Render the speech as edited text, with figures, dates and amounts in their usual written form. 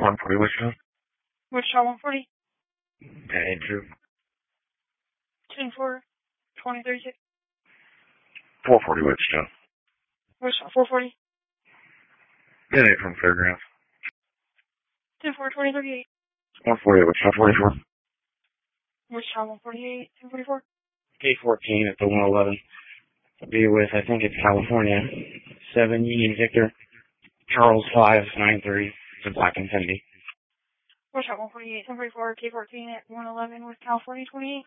140 Wichita. Wichita 140. Hey, Drew. 10-4, 2036. 440 Wichita. Wichita 440. Yeah, from Fairgrounds. 10-4, 2038. 148 Wichita 44. Wichita 148, 1044. K14 at the 111. I'll be with, I think it's California. 7 Union Victor. Charles 593. It's a black Infinity. Wichita 148, 1044, K14 at 111 with California 28.